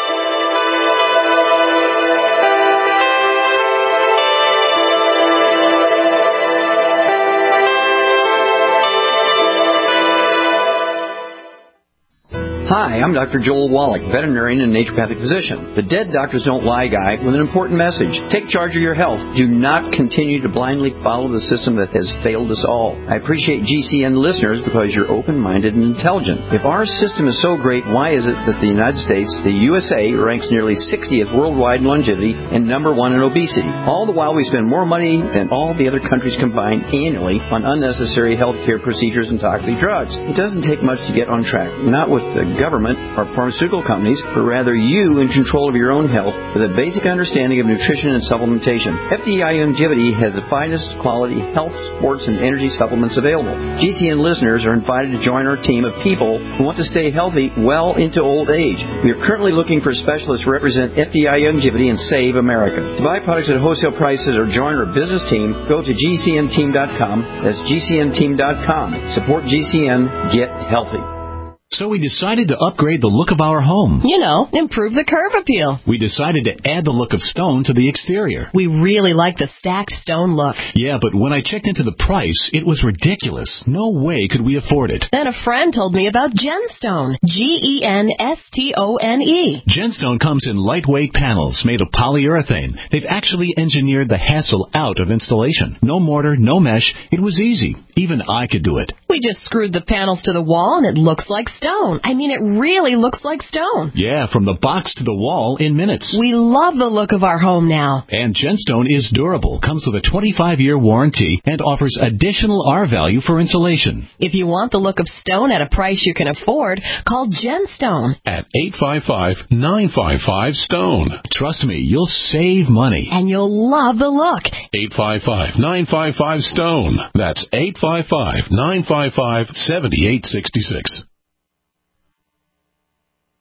Hi, I'm Doctor Joel Wallach, veterinarian and naturopathic physician. The Dead Doctors Don't Lie guy with an important message. Take charge of your health. Do not continue to blindly follow the system that has failed us all. I appreciate G C N listeners because you're open-minded and intelligent. If our system is so great, why is it that the United States, the U S A, ranks nearly sixtieth worldwide in longevity and number one in obesity? All the while we spend more money than all the other countries combined annually on unnecessary healthcare procedures and toxic drugs. It doesn't take much to get on track. Not with the government or pharmaceutical companies, but rather you in control of your own health with a basic understanding of nutrition and supplementation. F D I Longevity has the finest quality health, sports, and energy supplements available. G C N listeners are invited to join our team of people who want to stay healthy well into old age. We are currently looking for specialists to represent F D I Longevity and Save America. To buy products at wholesale prices or join our business team, go to G C N team dot com. That's G C N team dot com. Support G C N. Get healthy. So we decided to upgrade the look of our home. You know, improve the curb appeal. We decided to add the look of stone to the exterior. We really like the stacked stone look. Yeah, but when I checked into the price, it was ridiculous. No way could we afford it. Then a friend told me about Genstone. G E N S T O N E. Genstone comes in lightweight panels made of polyurethane. They've actually engineered the hassle out of installation. No mortar, no mesh. It was easy. Even I could do it. We just screwed the panels to the wall and it looks like stone. I mean, it really looks like stone. Yeah, from the box to the wall in minutes. We love the look of our home now. And Genstone is durable, comes with a twenty-five year warranty, and offers additional R-value for insulation. If you want the look of stone at a price you can afford, call Genstone. At eight five five, nine five five, STONE. Trust me, you'll save money. And you'll love the look. eight five five, nine five five, STONE. That's eight five five, nine five five, seven eight six six. Don't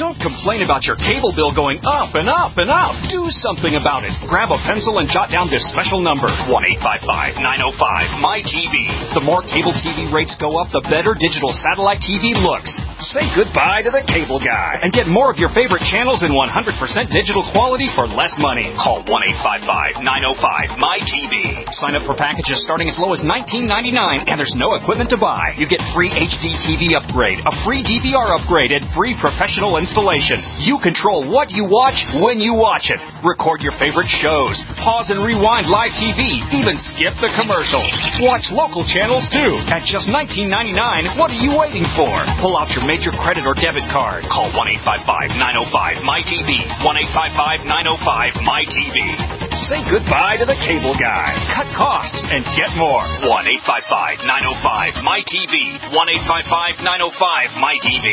Don't complain about your cable bill going up and up and up. Do something about it. Grab a pencil and jot down this special number, one eight five five, nine oh five, M Y T V. The more cable T V rates go up, the better digital satellite T V looks. Say goodbye to the cable guy and get more of your favorite channels in one hundred percent digital quality for less money. Call one eight five five, nine oh five, M Y T V. Sign up for packages starting as low as nineteen ninety-nine, and there's no equipment to buy. You get free H D T V upgrade, a free D V R upgrade, and free professional installation. You control what you watch when you watch it. Record your favorite shows. Pause and rewind live T V. Even skip the commercials. Watch local channels too. At just nineteen ninety-nine, what are you waiting for? Pull out your major credit or debit card. Call one eight five five, nine oh five, M Y T V. one eight five five, nine oh five, M Y T V. Say goodbye to the cable guy. Cut costs and get more. one eight five five, nine oh five, M Y T V. one eight five five, nine oh five, M Y T V.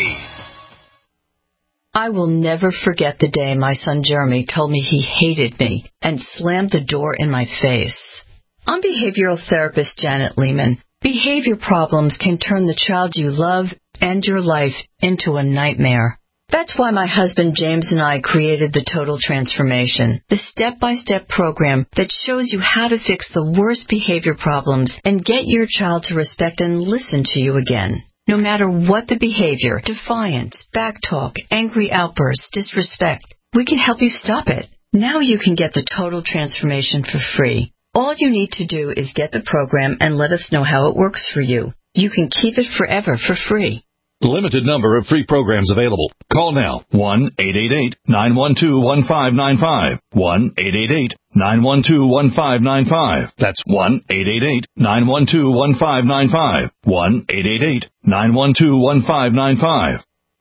I will never forget the day my son Jeremy told me he hated me and slammed the door in my face. I'm behavioral therapist Janet Lehman. Behavior problems can turn the child you love and your life into a nightmare. That's why my husband James and I created the Total Transformation, the step-by-step program that shows you how to fix the worst behavior problems and get your child to respect and listen to you again. No matter what the behavior, defiance, backtalk, angry outbursts, disrespect, we can help you stop it. Now you can get the Total Transformation for free. All you need to do is get the program and let us know how it works for you. You can keep it forever for free. Limited number of free programs available. Call now, one eight eight eight, nine one two, one five nine five, one eight eight eight, nine one two, one five nine five. That's one eight eight eight, nine one two, one five nine five, one eight eight eight, nine one two, one five nine five.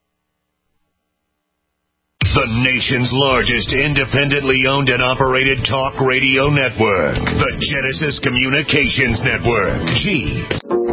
The nation's largest independently owned and operated talk radio network, the Genesis Communications Network, G.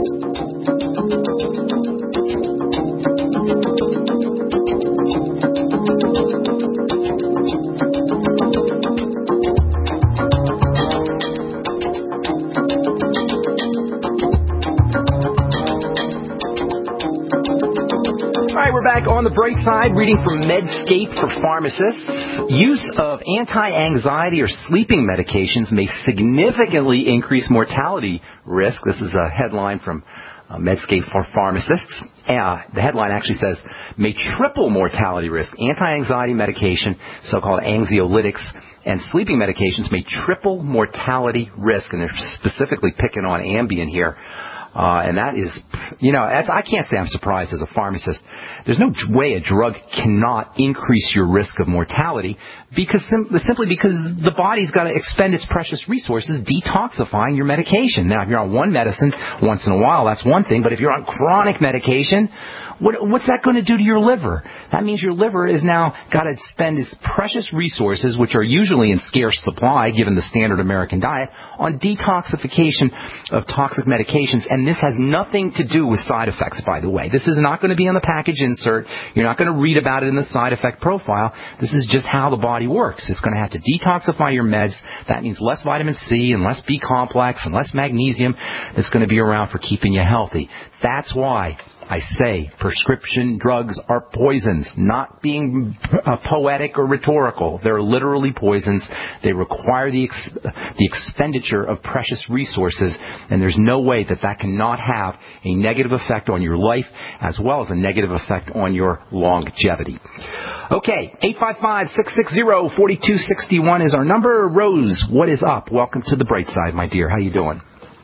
We're back on the bright side, reading from Medscape for pharmacists. Use of anti-anxiety or sleeping medications may significantly increase mortality risk. This is a headline from uh, Medscape for pharmacists. Uh, the headline actually says, may triple mortality risk. Anti-anxiety medication, so-called anxiolytics, and sleeping medications may triple mortality risk. And they're specifically picking on Ambien here. Uh, and that is, you know, that's, I can't say I'm surprised as a pharmacist. There's no way a drug cannot increase your risk of mortality because sim- simply because the body's got to expend its precious resources detoxifying your medication. Now, if you're on one medicine once in a while, that's one thing. But if you're on chronic medication, what, what's that going to do to your liver? That means your liver is now got to spend its precious resources, which are usually in scarce supply given the standard American diet, on detoxification of toxic medications. And this has nothing to do with side effects, by the way. This is not going to be on the package insert. You're not going to read about it in the side effect profile. This is just how the body works. It's going to have to detoxify your meds. That means less vitamin C and less B complex and less magnesium that's going to be around for keeping you healthy. That's why I say prescription drugs are poisons, not being uh, poetic or rhetorical. They're literally poisons. They require the ex- the expenditure of precious resources, and there's no way that that cannot have a negative effect on your life as well as a negative effect on your longevity. Okay, eight five five, six six zero, four two six one is our number. Rose, what is up? Welcome to the bright side, my dear. How you doing?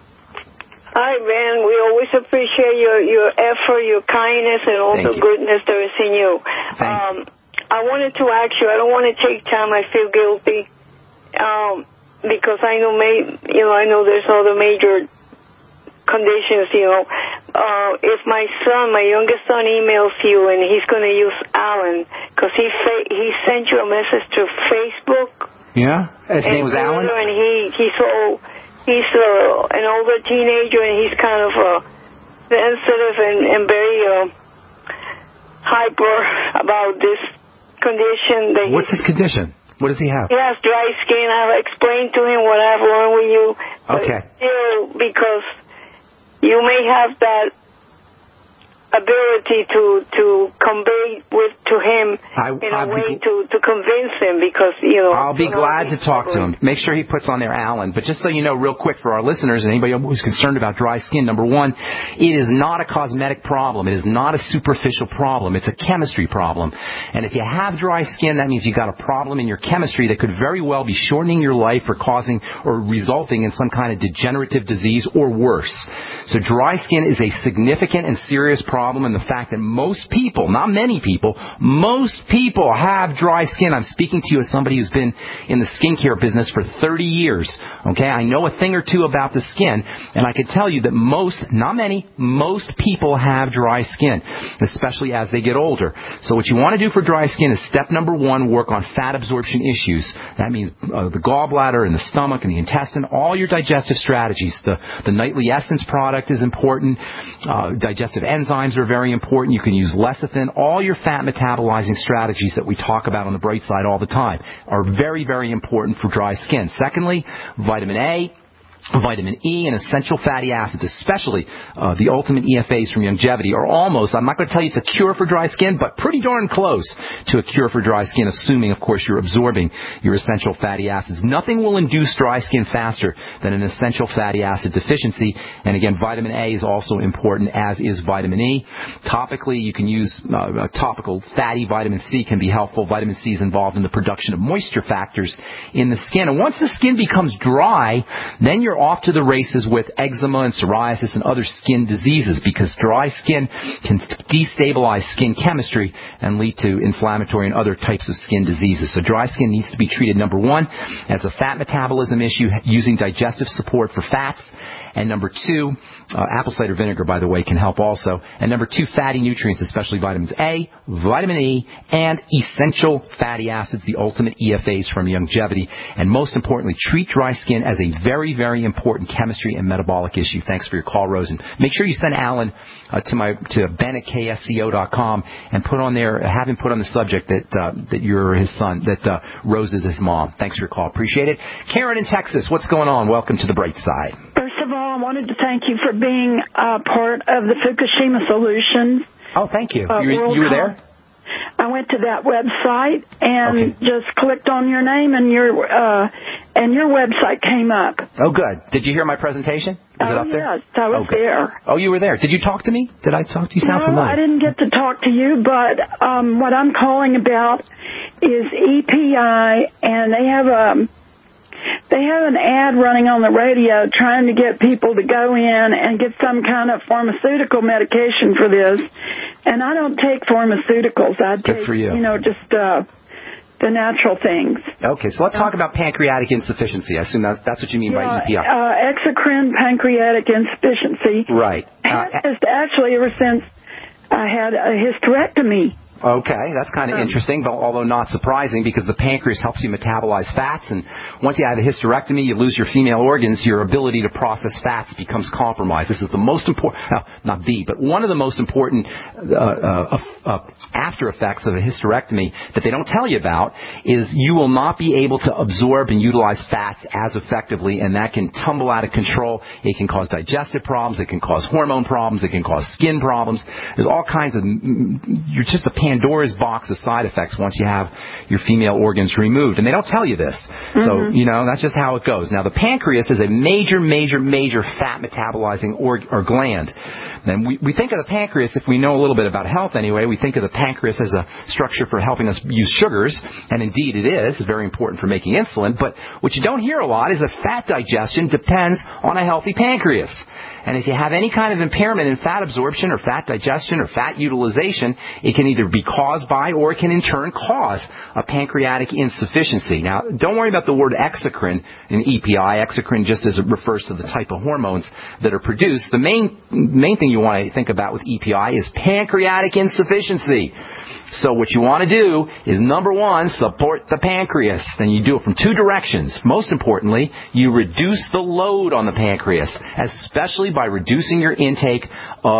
Hi, Ben. We always appreciate your, your effort, your kindness, and all the goodness there is in you. Um, I wanted to ask you, I don't want to take time. I feel guilty um, because I know, may, you know, I know there's other major conditions, you know. Uh, if my son, my youngest son, emails you and he's going to use Alan because he, fa- he sent you a message to Facebook. Yeah? His name was Alan? And he, he's so... He's uh, an older teenager, and he's kind of uh, sensitive and, and very uh, hyper about this condition. That What's his condition? What does he have? He has dry skin. I've explained to him what I've learned with you. Okay. Still, because you may have that ability to, to convey with to him I, in I'll a way be, to, to convince him because, you know... I'll be you know, glad to talk to him. Make sure he puts on there Alan. But just so you know, real quick for our listeners and anybody who's concerned about dry skin, number one, it is not a cosmetic problem. It is not a superficial problem. It's a chemistry problem. And if you have dry skin, that means you've got a problem in your chemistry that could very well be shortening your life or causing or resulting in some kind of degenerative disease or worse. So dry skin is a significant and serious problem, and the fact that most people, not many people, most people have dry skin. I'm speaking to you as somebody who's been in the skincare business for thirty years. Okay, I know a thing or two about the skin, and I can tell you that most, not many, most people have dry skin, especially as they get older. So what you want to do for dry skin is step number one, work on fat absorption issues. That means uh, the gallbladder and the stomach and the intestine, all your digestive strategies. The, the nightly essence product is important. Uh, digestive enzymes are very important. You can use lecithin. All your fat metabolizing strategies that we talk about on the Bright Side all the time are very, very important for dry skin. Secondly, vitamin A, vitamin E, and essential fatty acids, especially uh, the Ultimate E F As from Youngevity, are almost, I'm not going to tell you it's a cure for dry skin, but pretty darn close to a cure for dry skin, assuming, of course, you're absorbing your essential fatty acids. Nothing will induce dry skin faster than an essential fatty acid deficiency. And again, vitamin A is also important, as is vitamin E. Topically, you can use uh, a topical fatty vitamin C can be helpful. Vitamin C is involved in the production of moisture factors in the skin. And once the skin becomes dry, then you're off to the races with eczema and psoriasis and other skin diseases, because dry skin can destabilize skin chemistry and lead to inflammatory and other types of skin diseases. So dry skin needs to be treated, number one, as a fat metabolism issue using digestive support for fats. And number two, uh, apple cider vinegar, by the way, can help also. And number two, fatty nutrients, especially vitamins A, vitamin E, and essential fatty acids, the Ultimate E F As from Youngevity. And most importantly, treat dry skin as a very, very important chemistry and metabolic issue. Thanks for your call, Rose. And make sure you send Alan uh, to my to Ben at K S C O dot com and put on there, have him put on the subject that uh, that you're his son, that uh, Rose is his mom. Thanks for your call. Appreciate it. Karen in Texas, what's going on? Welcome to the Bright Side. First of all, I wanted to thank you for being uh, part of the Fukushima Solutions. Oh, thank you. Uh, you, you were there? I went to that website and okay. just clicked on your name, and your uh, and your website came up. Oh, good. Did you hear my presentation? Is oh, it up there? Yes, I was okay. there. Oh, you were there. Did you talk to me? Did I talk to you? Sound no, familiar? I didn't get to talk to you, but um, what I'm calling about is E P I, and they have a They have an ad running on the radio trying to get people to go in and get some kind of pharmaceutical medication for this. And I don't take pharmaceuticals. I take, Good for you. you know, just uh, the natural things. Okay, so let's talk about pancreatic insufficiency. I assume that, that's what you mean yeah, by E P I. Uh, exocrine pancreatic insufficiency. Right. Uh, just actually ever since I had a hysterectomy. Okay, that's kind of um, interesting, but although not surprising, because the pancreas helps you metabolize fats, and once you have a hysterectomy, you lose your female organs, your ability to process fats becomes compromised. This is the most important, uh, not the, but one of the most important uh, uh, uh, after effects of a hysterectomy that they don't tell you about is you will not be able to absorb and utilize fats as effectively, and that can tumble out of control. It can cause digestive problems, it can cause hormone problems, it can cause skin problems. There's all kinds of, you're just a Pandora's box of side effects once you have your female organs removed. And they don't tell you this. Mm-hmm. So, you know, that's just how it goes. Now, the pancreas is a major, major, major fat metabolizing or, or gland. And we, we think of the pancreas, if we know a little bit about health anyway, we think of the pancreas as a structure for helping us use sugars. And indeed it is. It's very important for making insulin. But what you don't hear a lot is that fat digestion depends on a healthy pancreas. And if you have any kind of impairment in fat absorption or fat digestion or fat utilization, it can either be caused by or it can in turn cause a pancreatic insufficiency. Now, don't worry about the word exocrine in E P I. Exocrine just as it refers to the type of hormones that are produced. The main, main thing you want to think about with E P I is pancreatic insufficiency. So what you want to do is, number one, support the pancreas. Then you do it from two directions. Most importantly, you reduce the load on the pancreas, especially by reducing your intake of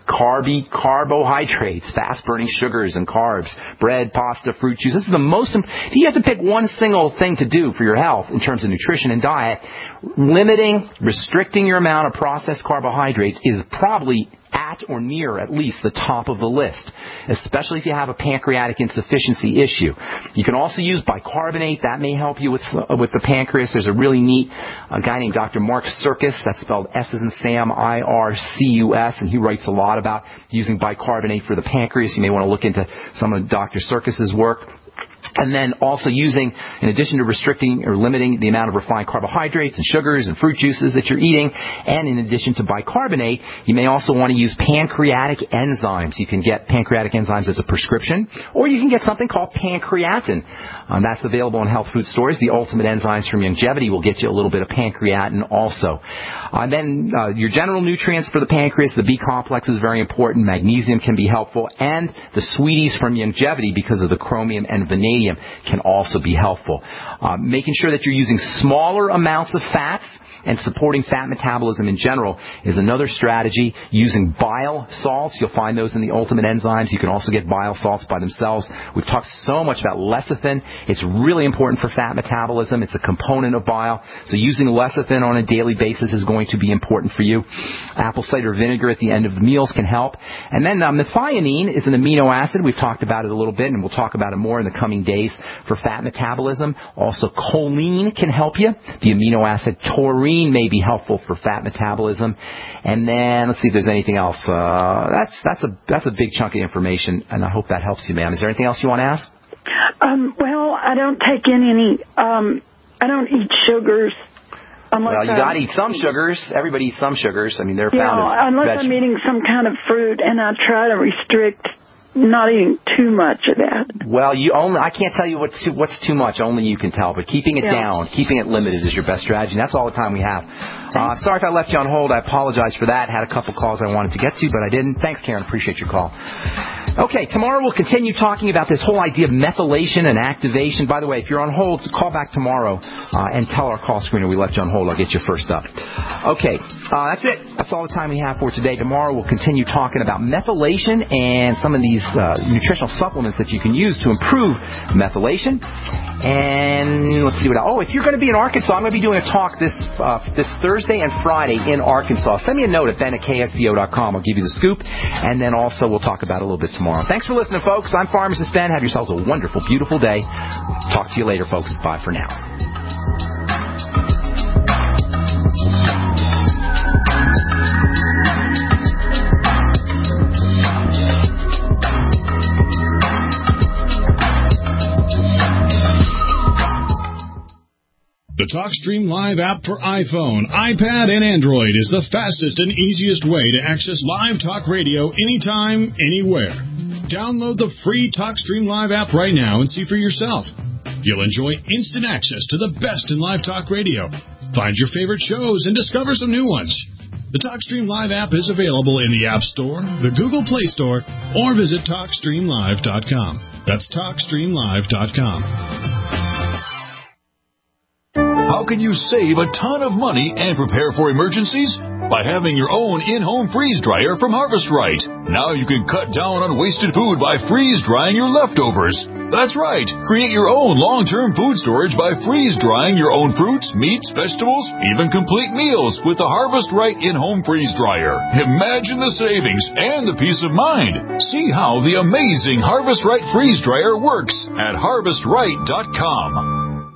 carby carbohydrates, fast-burning sugars and carbs, bread, pasta, fruit juice. This is the most, if you have to pick one single thing to do for your health in terms of nutrition and diet, limiting, restricting your amount of processed carbohydrates is probably at or near at least the top of the list, especially if you have a pancreatic insufficiency issue. You can also use bicarbonate. That may help you with uh, with the pancreas. There's a really neat uh, guy named Doctor Mark Circus. That's spelled S as in Sam, I R C U S, and he writes a lot about using bicarbonate for the pancreas. You may want to look into some of Doctor Circus's work. And then also using, in addition to restricting or limiting the amount of refined carbohydrates and sugars and fruit juices that you're eating, and in addition to bicarbonate, you may also want to use pancreatic enzymes. You can get pancreatic enzymes as a prescription, or you can get something called pancreatin. Um, that's available in health food stores. The Ultimate Enzymes from Youngevity will get you a little bit of pancreatin also. Uh, and then uh, your general nutrients for the pancreas, the B complex is very important. Magnesium can be helpful, and the sweeties from Youngevity, because of the chromium and vanadium, can also be helpful. Uh, making sure that you're using smaller amounts of fats and supporting fat metabolism in general is another strategy. Using bile salts, you'll find those in the Ultimate Enzymes. You can also get bile salts by themselves. We've talked so much about lecithin. It's really important for fat metabolism. It's a component of bile. So using lecithin on a daily basis is going to be important for you. Apple cider vinegar at the end of the meals can help. And then uh, methionine is an amino acid. We've talked about it a little bit, and we'll talk about it more in the coming days for fat metabolism. Also, choline can help you. The amino acid taurine may be helpful for fat metabolism. And then let's see if there's anything else. Uh, that's that's a that's a big chunk of information, and I hope that helps you, ma'am. Is there anything else you want to ask? Um, well, I don't take in any. Um, I don't eat sugars. Unless well, you I, got to eat some sugars. Everybody eats some sugars. I mean, they're yeah, found as unless veg- I'm eating some kind of fruit, and I try to restrict not eating too much of that. Well, you only I can't tell you what's too, what's too much. Only you can tell. But keeping it yeah. down, keeping it limited is your best strategy. And that's all the time we have. Uh, sorry if I left you on hold. I apologize for that. Had a couple calls I wanted to get to, but I didn't. Thanks, Karen. Appreciate your call. Okay, tomorrow we'll continue talking about this whole idea of methylation and activation. By the way, if you're on hold, call back tomorrow uh, and tell our call screener we left you on hold. I'll get you first up. Okay, uh, that's it. That's all the time we have for today. Tomorrow we'll continue talking about methylation and some of these uh, nutritional supplements that you can use to improve methylation. And let's see what else. Oh, if you're going to be in Arkansas, I'm going to be doing a talk this uh, this Thursday and Friday in Arkansas. Send me a note at ben at k s c o dot com. I'll give you the scoop. And then also we'll talk about it a little bit tomorrow. Thanks for listening, folks. I'm Pharmacist Ben. Have yourselves a wonderful, beautiful day. Talk to you later, folks. Bye for now. The TalkStream Live app for iPhone, iPad, and Android is the fastest and easiest way to access live talk radio anytime, anywhere. Download the free TalkStream Live app right now and see for yourself. You'll enjoy instant access to the best in live talk radio. Find your favorite shows and discover some new ones. The TalkStream Live app is available in the App Store, the Google Play Store, or visit talk stream live dot com. That's talk stream live dot com. How can you save a ton of money and prepare for emergencies? By having your own in-home freeze dryer from Harvest Right. Now you can cut down on wasted food by freeze drying your leftovers. That's right. Create your own long-term food storage by freeze drying your own fruits, meats, vegetables, even complete meals with the Harvest Right in-home freeze dryer. Imagine the savings and the peace of mind. See how the amazing Harvest Right freeze dryer works at harvest right dot com.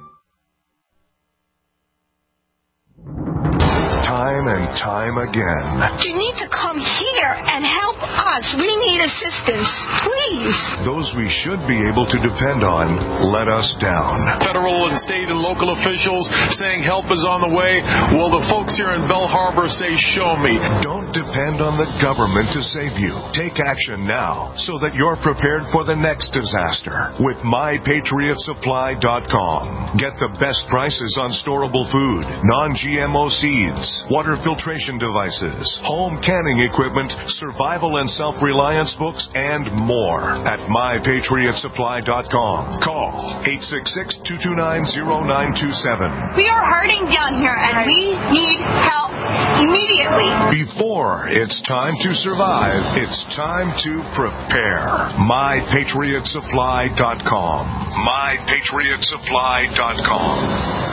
Time and time again. You need to come here and help us. We need assistance, please. Those we should be able to depend on let us down. Federal and state and local officials saying help is on the way. Well, the folks here in Belle Harbor say, show me. Don't depend on the government to save you. Take action now so that you're prepared for the next disaster with my patriot supply dot com. Get the best prices on storable food, non G M O seeds, water filtration devices, home canning equipment, survival and self-reliance books, and more at my patriot supply dot com. Call eight six six, two two nine, zero nine two seven. We are hurting down here, and we need help immediately. Before war. It's time to survive. It's time to prepare. my patriot supply dot com. my patriot supply dot com.